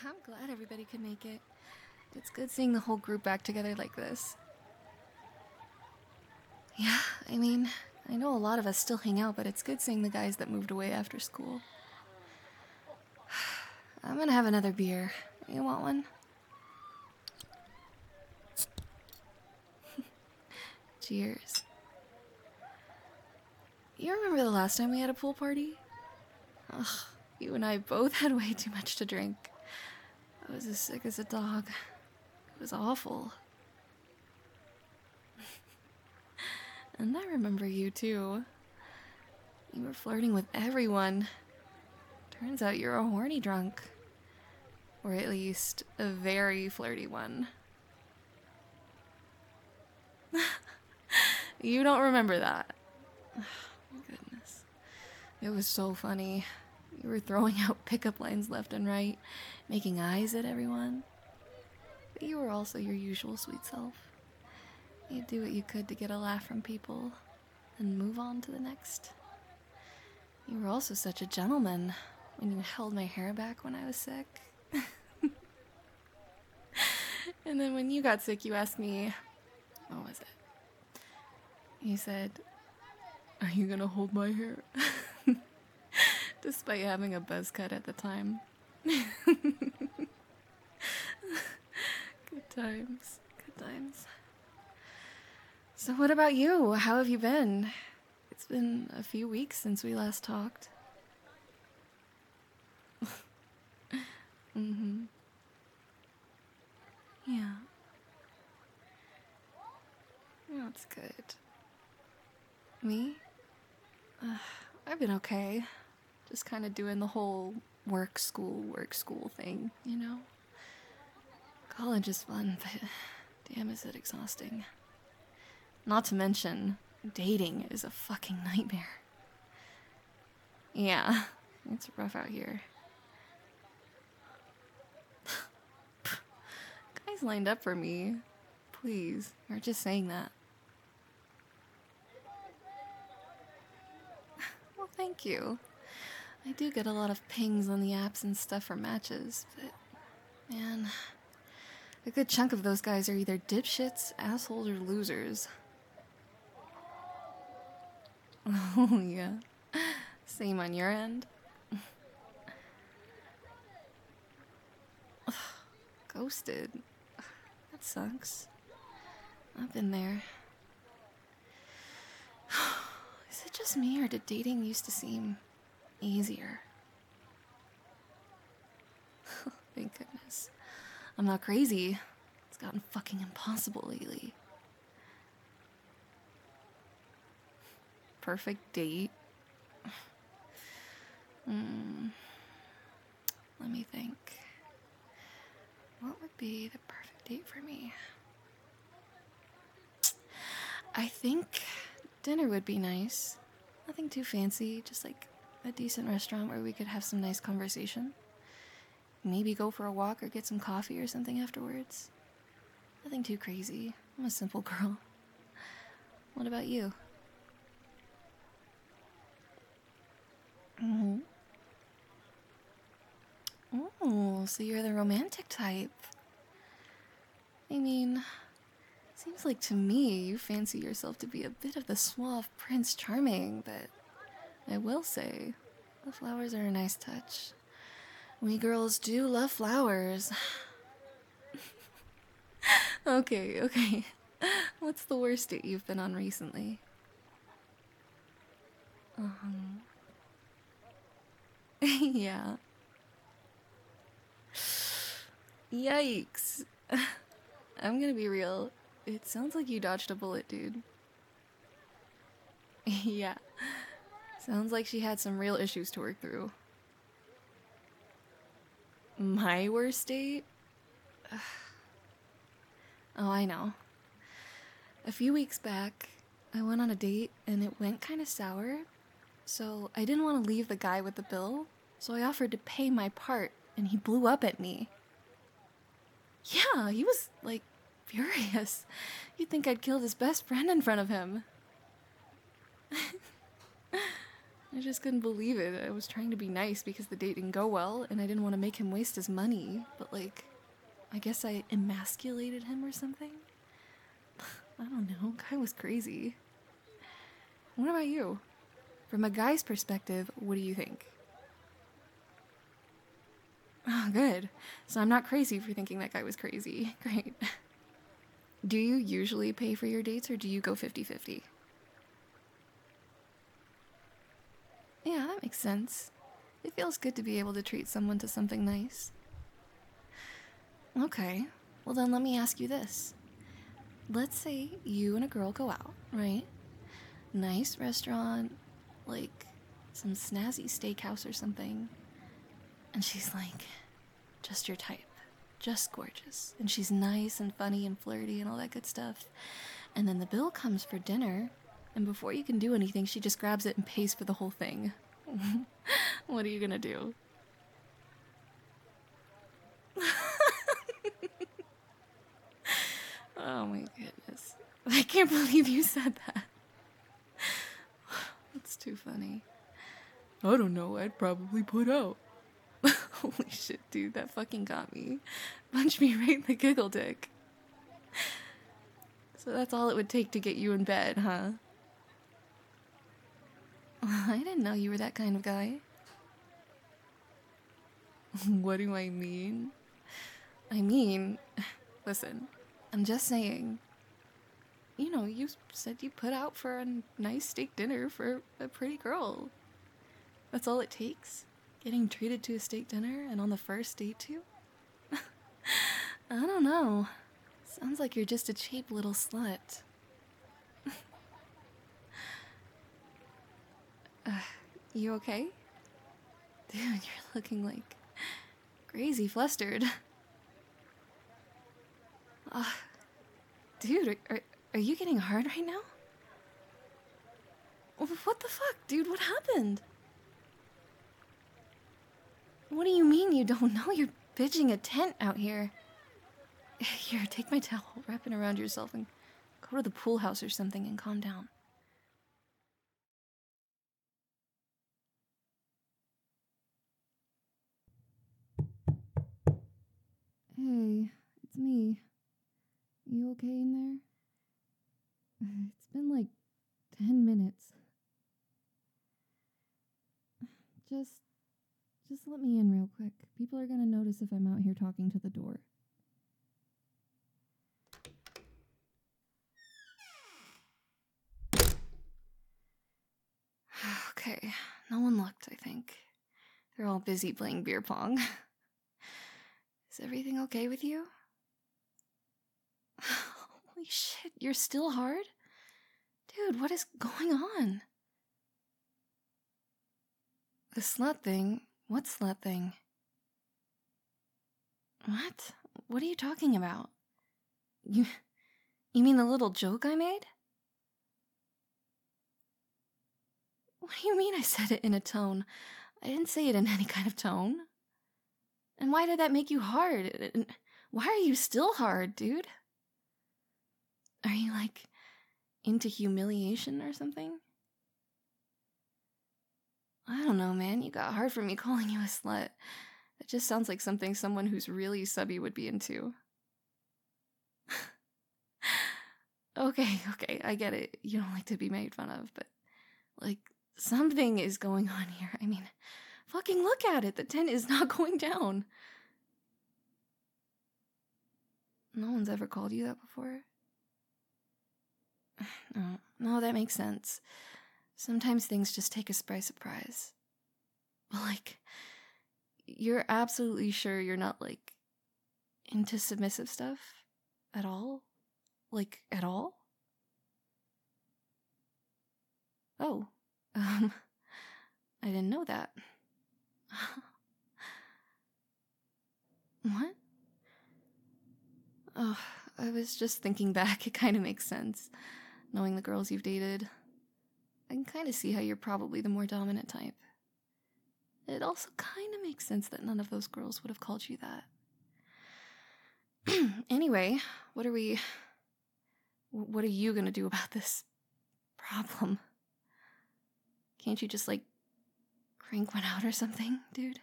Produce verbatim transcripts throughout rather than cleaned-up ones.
I'm glad everybody could make it. It's good seeing the whole group back together like this. Yeah, I mean, I know a lot of us still hang out, but it's good seeing the guys that moved away after school. I'm gonna have another beer. You want one? Cheers. You remember the last time we had a pool party? Ugh, you and I both had way too much to drink. I was as sick as a dog. It was awful. And I remember you too. You were flirting with everyone. Turns out you're a horny drunk. Or at least a very flirty one. You don't remember that. Oh, my goodness. It was so funny. You were throwing out pickup lines left and right, making eyes at everyone. But you were also your usual sweet self. You'd do what you could to get a laugh from people, and move on to the next. You were also such a gentleman when you held my hair back when I was sick. And then when you got sick, you asked me, what was it? You said, "Are you gonna hold my hair?" Despite having a buzz cut at the time. Good times, good times. So what about you? How have you been? It's been a few weeks since we last talked. Mm-hmm. Yeah. That's good. Me? Uh, I've been okay. Just kind of doing the whole work, school, work, school thing, you know? College is fun, but damn is it exhausting. Not to mention, dating is a fucking nightmare. Yeah, it's rough out here. Guys lined up for me. Please, you're just saying that. Well, thank you. I do get a lot of pings on the apps and stuff for matches, but man, a good chunk of those guys are either dipshits, assholes, or losers. Oh, yeah. Same on your end. Ghosted. That sucks. I've been there. Is it just me, or did dating used to seem easier? Thank goodness. I'm not crazy. It's gotten fucking impossible lately. Perfect date. Hmm. Let me think. What would be the perfect date for me? I think dinner would be nice. Nothing too fancy, just like a decent restaurant where we could have some nice conversation. Maybe go for a walk or get some coffee or something afterwards. Nothing too crazy. I'm a simple girl. What about you? Mm-hmm. Oh, so you're the romantic type. I mean, seems like to me you fancy yourself to be a bit of the suave Prince Charming, but I will say, the flowers are a nice touch. We girls do love flowers. Okay, okay. What's the worst date you've been on recently? Um. Yeah. Yikes. I'm gonna be real. It sounds like you dodged a bullet, dude. Yeah. Sounds like she had some real issues to work through. My worst date? Oh, I know. A few weeks back, I went on a date and it went kind of sour. So I didn't want to leave the guy with the bill, so I offered to pay my part, and he blew up at me. Yeah, he was, like, furious. You'd think I'd killed his best friend in front of him. I just couldn't believe it. I was trying to be nice because the date didn't go well, and I didn't want to make him waste his money, but like, I guess I emasculated him or something? I don't know. Guy was crazy. What about you? From a guy's perspective, what do you think? Oh, good. So I'm not crazy for thinking that guy was crazy. Great. Do you usually pay for your dates or do you go fifty fifty? Yeah, that makes sense. It feels good to be able to treat someone to something nice. Okay, well then let me ask you this. Let's say you and a girl go out, right? Nice restaurant, like some snazzy steakhouse or something. And she's like, just your type. Just gorgeous. And she's nice and funny and flirty and all that good stuff. And then the bill comes for dinner, and before you can do anything, she just grabs it and pays for the whole thing. What are you gonna do? Oh my goodness. I can't believe you said that. That's too funny. I don't know, I'd probably put out. Holy shit, dude, that fucking got me. Punch me right in the giggle dick. So that's all it would take to get you in bed, huh? I didn't know you were that kind of guy. What do I mean? I mean, listen, I'm just saying, you know, you said you put out for a nice steak dinner for a pretty girl. That's all it takes? Getting treated to a steak dinner and on the first date too? I don't know. Sounds like you're just a cheap little slut. uh, you okay? Dude, you're looking like crazy flustered. Uh, dude, are, are, are you getting hard right now? What the fuck, dude? What happened? What do you mean you don't know? You're pitching a tent out here. Here, take my towel, wrap it around yourself, and go to the pool house or something and calm down. Hey, it's me. You okay in there? It's been like ten minutes. Just, just let me in real quick. People are gonna notice if I'm out here talking to the door. Okay, no one looked, I think. They're all busy playing beer pong. Is everything okay with you? Holy shit, you're still hard? Dude, what is going on? The slut thing? What slut thing? What? What are you talking about? You... You mean the little joke I made? What do you mean I said it in a tone? I didn't say it in any kind of tone. And why did that make you hard? And why are you still hard, dude? Are you, like, into humiliation or something? I don't know, man. You got hard for me calling you a slut. That just sounds like something someone who's really subby would be into. Okay, okay, I get it. You don't like to be made fun of, but, like, something is going on here. I mean, fucking look at it. The tent is not going down. No one's ever called you that before? No, no, that makes sense. Sometimes things just take us by surprise. But, like, you're absolutely sure you're not, like, into submissive stuff at all? Like, at all? Oh, um, I didn't know that. What? Oh, I was just thinking back. It kind of makes sense. Knowing the girls you've dated, I can kind of see how you're probably the more dominant type. It also kind of makes sense that none of those girls would have called you that. Anyway, what are we... What are you gonna do about this problem? Can't you just, like, crank went out or something, dude?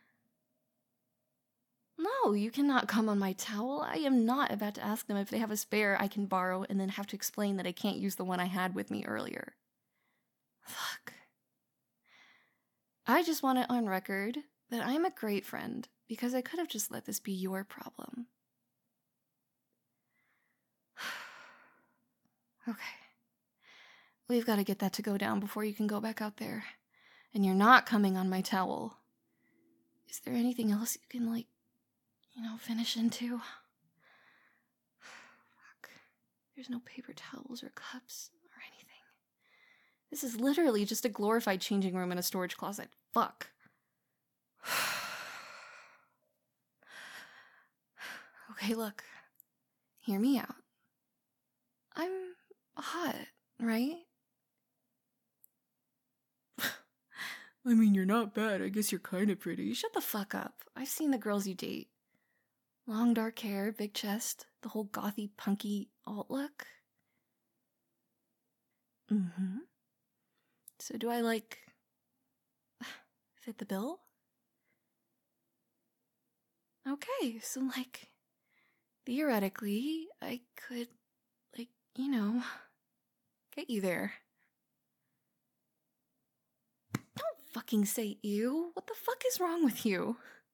No, you cannot come on my towel. I am not about to ask them if they have a spare I can borrow and then have to explain that I can't use the one I had with me earlier. Fuck. I just want it on record that I'm a great friend because I could have just let this be your problem. Okay. We've got to get that to go down before you can go back out there. And you're not coming on my towel. Is there anything else you can, like, you know, finish into? Fuck. There's no paper towels or cups or anything. This is literally just a glorified changing room and a storage closet. Fuck. Okay, look. Hear me out. I'm hot, right? I mean, you're not bad. I guess you're kind of pretty. Shut the fuck up. I've seen the girls you date. Long dark hair, big chest, the whole gothy, punky alt look. Mm-hmm. So do I, like, fit the bill? Okay, so, like, theoretically, I could, like, you know, get you there. Don't fucking say ew. What the fuck is wrong with you?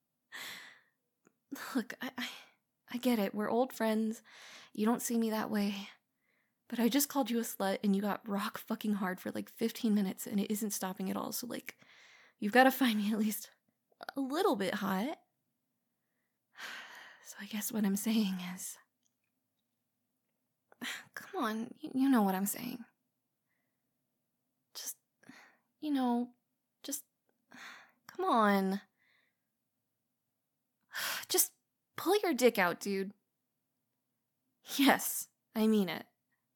Look, I, I, I get it. We're old friends. You don't see me that way. But I just called you a slut and you got rock fucking hard for like fifteen minutes and it isn't stopping at all. So, like, you've got to find me at least a little bit hot. So I guess what I'm saying is... Come on, you, you know what I'm saying. Just, you know, just... Come on. Just pull your dick out, dude. Yes, I mean it.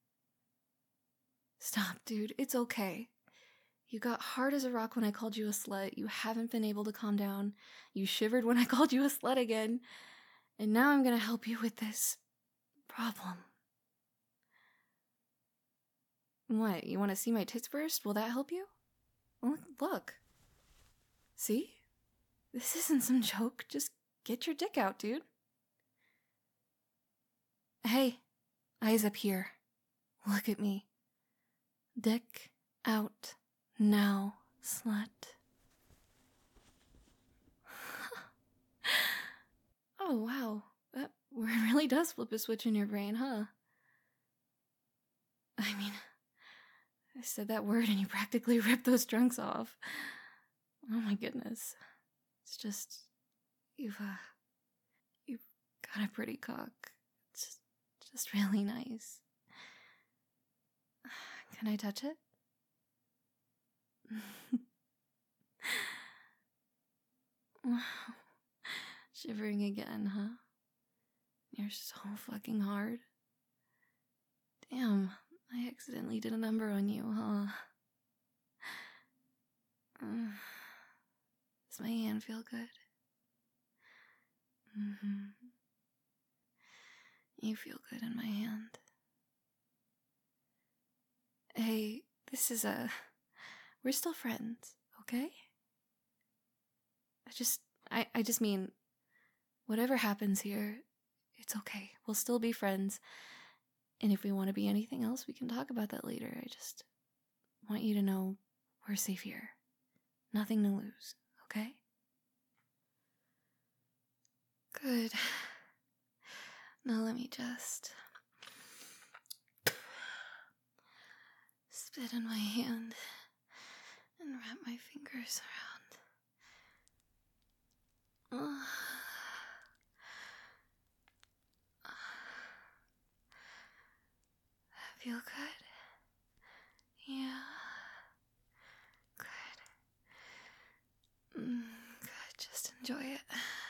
Stop, dude. It's okay. You got hard as a rock when I called you a slut. You haven't been able to calm down. You shivered when I called you a slut again. And now I'm gonna help you with this problem. What, you want to see my tits burst? Will that help you? Look, look. See? This isn't some joke. Just get your dick out, dude. Hey, eyes up here. Look at me. Dick out now, slut. Oh, wow. That word really does flip a switch in your brain, huh? I mean, I said that word and you practically ripped those trunks off. Oh my goodness. It's just, you've, uh, you've got a pretty cock. It's just really nice. Can I touch it? Wow. Shivering again, huh? You're so fucking hard. Damn, I accidentally did a number on you, huh? Uh, does my hand feel good? Mm-hmm. You feel good in my hand. Hey, this is a... We're still friends, okay? I just... I, I just mean... Whatever happens here, it's okay. We'll still be friends. And if we want to be anything else, we can talk about that later. I just want you to know we're safe here. Nothing to lose, okay? Good. Now let me just spit in my hand and wrap my fingers around. Oh. Feel good? Yeah. Good. Mm, good. Just enjoy it.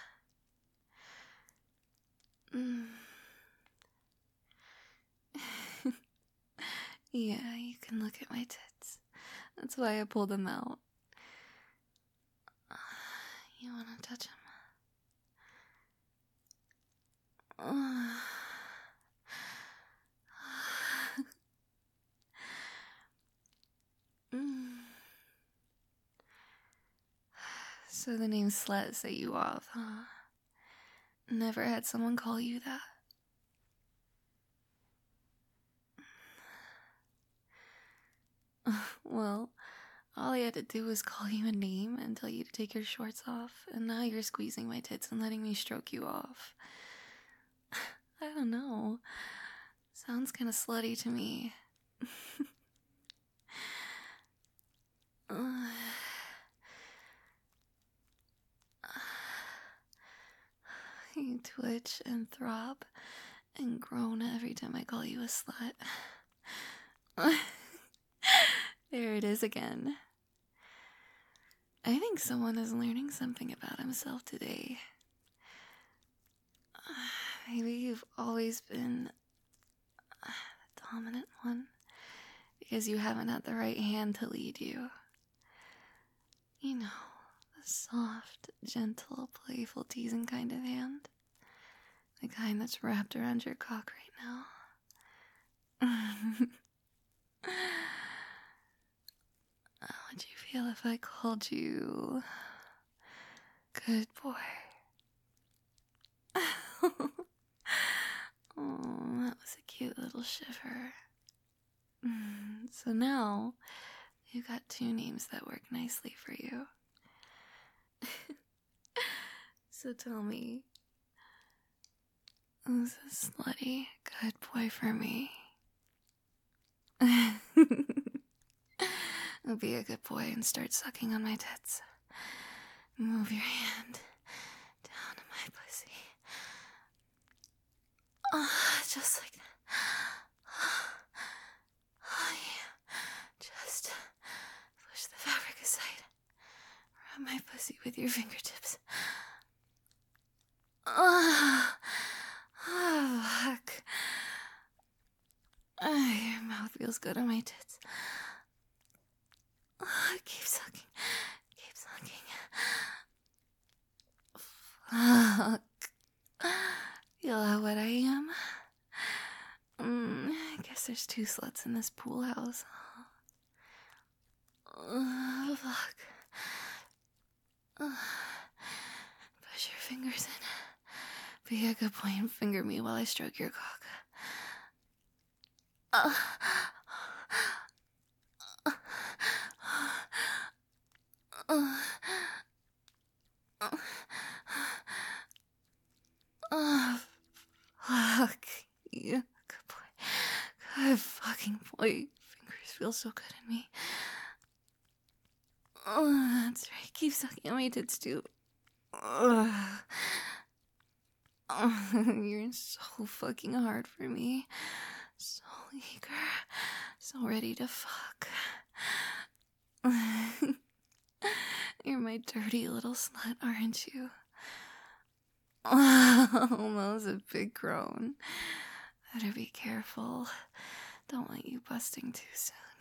Mm. Yeah, you can look at my tits. That's why I pulled them out. You wanna touch them? Oh. Mm. So the name Slut set you off, huh? Never had someone call you that? Well, all I had to do was call you a name and tell you to take your shorts off, and now you're squeezing my tits and letting me stroke you off. I don't know. Sounds kinda slutty to me. uh, you twitch and throb and groan every time I call you a slut. There it is again. I think someone is learning something about himself today. Maybe you've always been the dominant one because you haven't had the right hand to lead you. You know, the soft, gentle, playful, teasing kind of hand. The kind that's wrapped around your cock right now. How would you feel if I called you good boy? Oh, that was a cute little shiver. So now, you've got two names that work nicely for you. So tell me, who's a slutty good boy for me? Be a good boy and start sucking on my tits. Move your hand down to my pussy. Oh, just like that. Oh, yeah. Just push the fabric aside. Rub my pussy with your fingertips. Oh, oh fuck. Oh, your mouth feels good on my tits. Oh, keep sucking. Keep sucking. Fuck. Feel how wet I am? Mm, I guess there's two sluts in this pool house. Oh, fuck. Oh. Push your fingers in. Be a good boy and finger me while I stroke your cock. Uh. Uh. Uh. Oh, fuck. Yeah, good boy. Good fucking boy. Fingers feel so good in me. Oh, that's right. Keep sucking on my tits too. Oh, you're so fucking hard for me. So eager. So ready to fuck. You're my dirty little slut, aren't you? Oh, that was a big groan. Better be careful. Don't want you busting too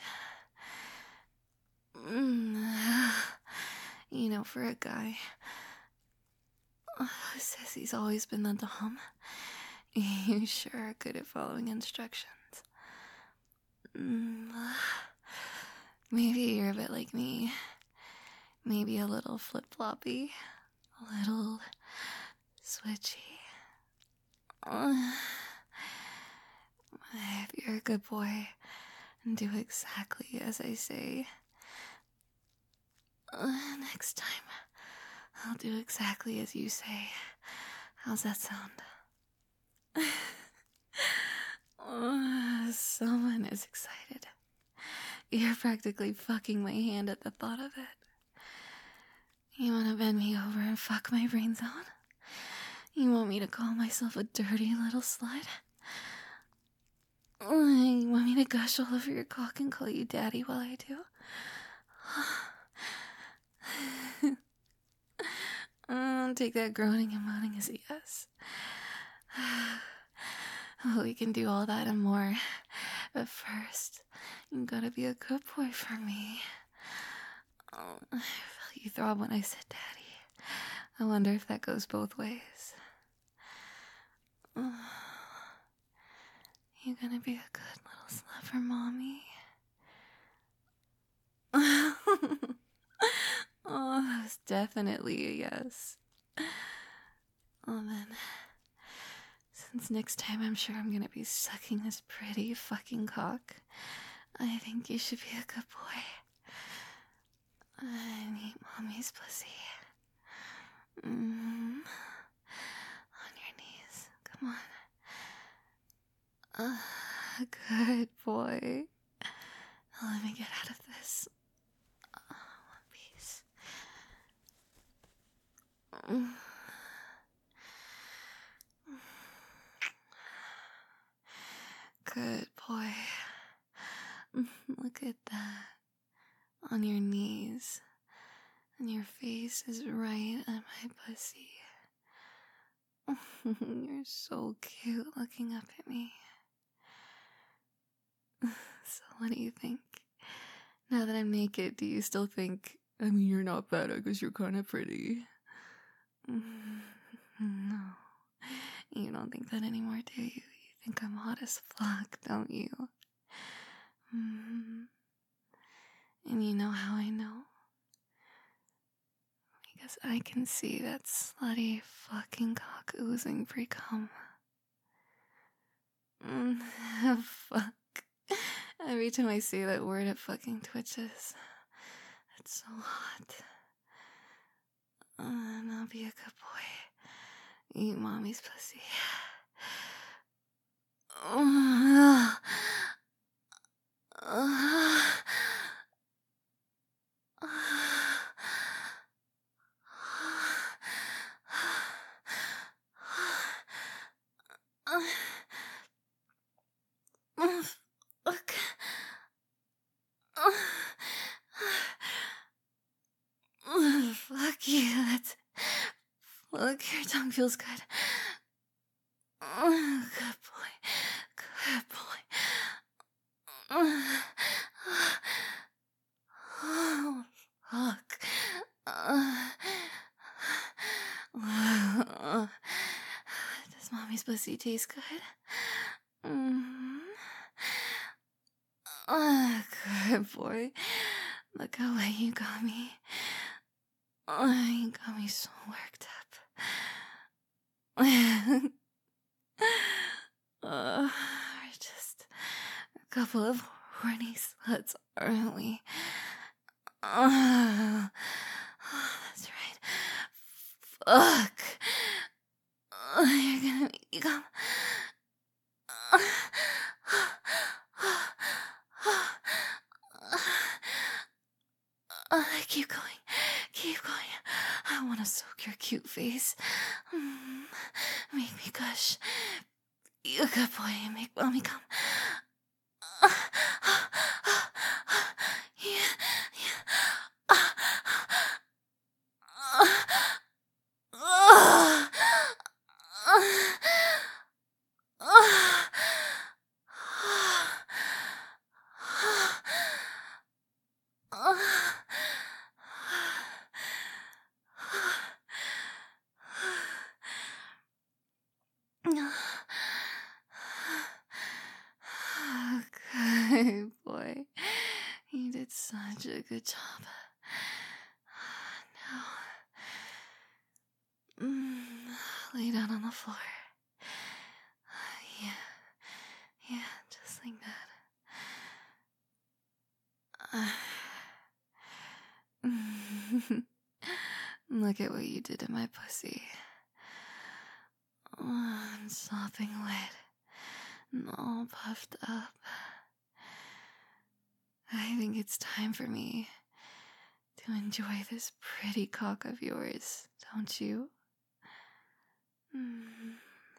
soon. You know, for a guy who says he's always been the dom, you sure are good at following instructions. Maybe you're a bit like me. Maybe a little flip-floppy. A little switchy. If you're a good boy, do exactly as I say. Uh, next time, I'll do exactly as you say. How's that sound? uh, someone is excited. You're practically fucking my hand at the thought of it. You want to bend me over and fuck my brains out? You want me to call myself a dirty little slut? You want me to gush all over your cock and call you daddy while I do? uh, take that groaning and moaning as a yes. We can do all that and more. But first, you gotta be a good boy for me. Oh, I felt you throb when I said daddy. I wonder if that goes both ways. Oh, you gonna be a good little slut for mommy? Oh, it's definitely a yes. Oh, then. Since next time I'm sure I'm gonna be sucking this pretty fucking cock, I think you should be a good boy. And eat mommy's pussy. Mm. On your knees. Come on. Uh, good boy. Now let me get out of this. Uh, one piece. Mm. Good boy. Look at that. On your knees. And your face is right at my pussy. You're so cute looking up at me. So what do you think? Now that I'm naked, do you still think, I mean, you're not bad because you're kind of pretty? No. You don't think that anymore, do you? You think I'm hot as fuck, don't you? Mm-hmm. And you know how I know? Because I can see that slutty fucking cock oozing free cum. Mm, fuck. Every time I say that word, it fucking twitches. It's so hot. Uh, and I'll be a good boy. Eat mommy's pussy. Uh, uh, Fuck. Fuck you. That's. Look, your tongue feels good. Good boy. Good boy. Oh, fuck. Does mommy's pussy taste good? Mm. Oh, good boy. Look how wet you got me. Oh, you got me so worked up. uh, we're just a couple of horny sluts, aren't we? Oh, that's right. Fuck. Oh, you're gonna make me come. Uh, keep going. Keep going. I want to soak your cute face. Mm, make me gush. You a good boy. Make mommy come. Uh, yeah, yeah. Uh, uh, Good boy. You did such a good job. Now, mm, lay down on the floor. Yeah, yeah, just like that. Uh, look at what you did to my pussy. Oh, I'm sopping wet and all puffed up. I think it's time for me to enjoy this pretty cock of yours, don't you? Mm.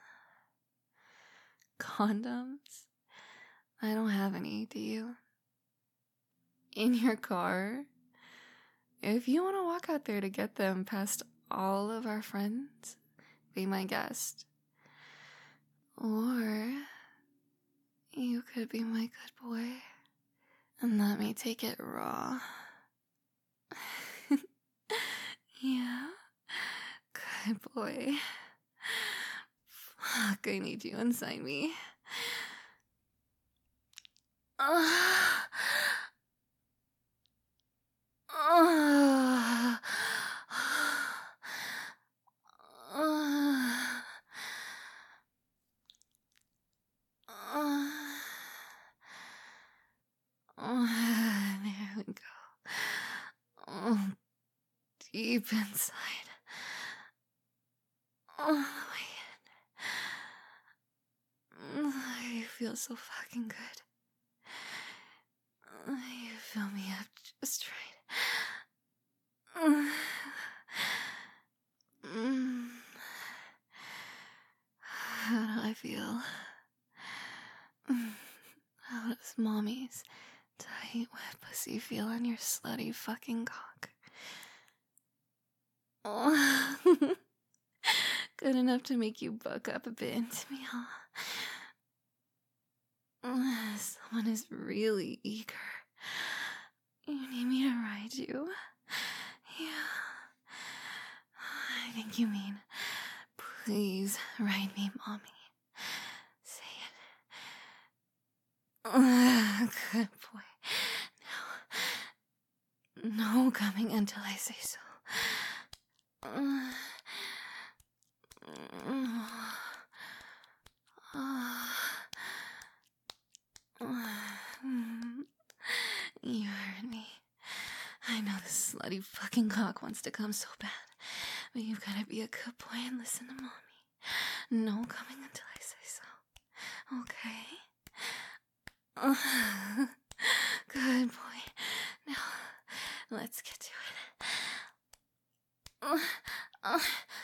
Condoms? I don't have any, do you? In your car? If you want to walk out there to get them past all of our friends, be my guest. Or you could be my good boy and let me take it raw. Yeah, good boy. Fuck, I need you inside me. Uh, uh, deep inside. All the way in. You feel so fucking good. You fill me up just right. How do I feel? How does mommy's tight, wet pussy feel on your slutty fucking cock? Oh. Good enough to make you buck up a bit into me, huh? Someone is really eager. You need me to ride you? Yeah. I think you mean, please ride me, mommy. Say it. Good boy. No. No coming until I say so. You heard me. I know this slutty fucking cock wants to come so bad, but you've gotta be a good boy and listen to mommy. No coming until I say so. Okay? Good boy. Now, let's get to it.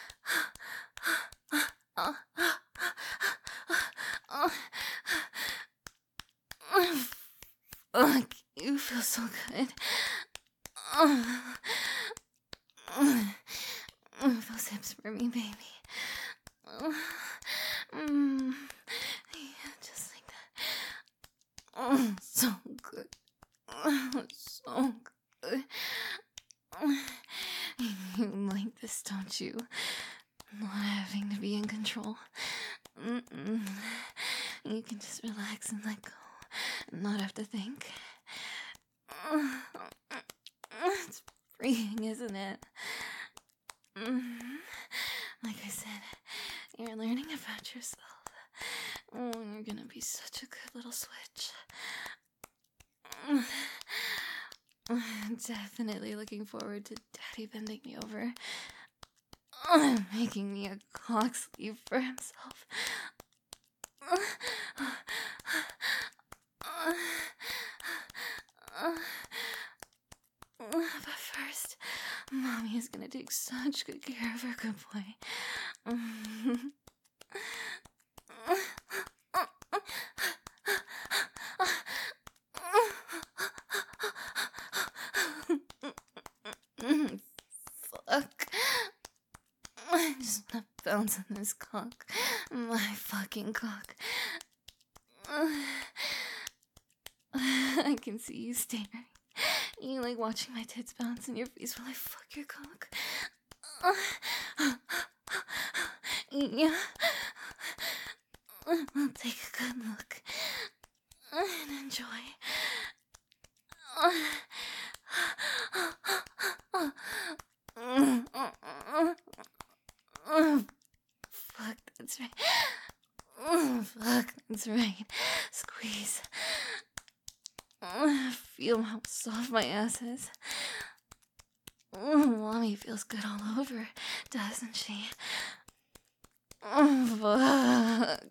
Fuck, you feel so good. Those hips for me, baby. Yeah, just like that. So good. So good. You like this, don't you? Not having to be in control. Mm-mm. You can just relax and let go. Not have to think. It's freeing, isn't it? Like I said, you're learning about yourself. Oh, you're gonna be such a good little switch. Definitely looking forward to Daddy bending me over, making me a cock sleeve for himself. But first, mommy is gonna take such good care of her good boy. Fuck. I just wanna bounce on this cock. My fucking cock. I can see you staring. You like watching my tits bounce in your face while I fuck your cock. Yeah. We'll take a good look and enjoy. Fuck, that's right. Fuck, that's right. Squeeze. Feel how soft my ass is. Mommy feels good all over, doesn't she? Fuck.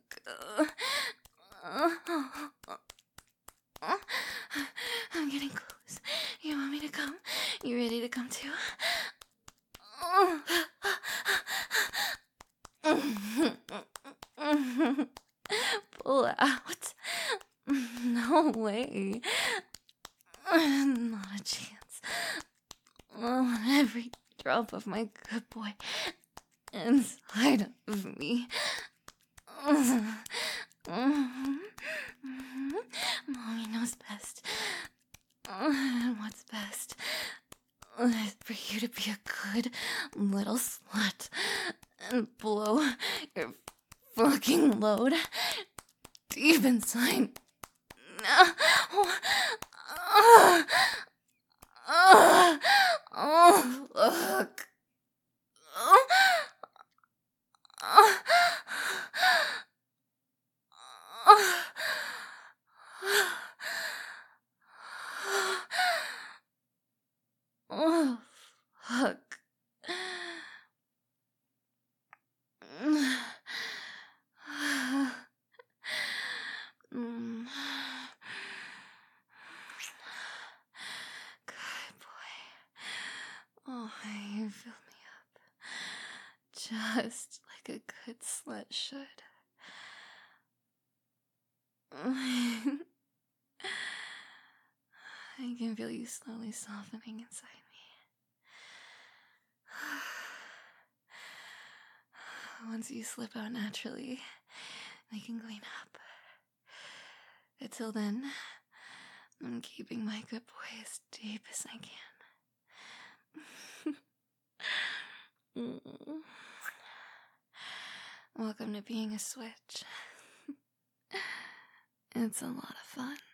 I'm getting close. You want me to come? You ready to come too? Pull out. No way. Not a chance. Oh, every drop of my good boy inside of me. Mommy knows best. What's best is for you to be a good little slut and blow your fucking load deep inside. Oh, oh, oh, fuck. Oh, oh, oh, oh, fuck. Just like a good slut should. I can feel you slowly softening inside me. Once you slip out naturally, I can clean up. Until then, I'm keeping my good boy as deep as I can. Mm. Welcome to being a switch. It's a lot of fun.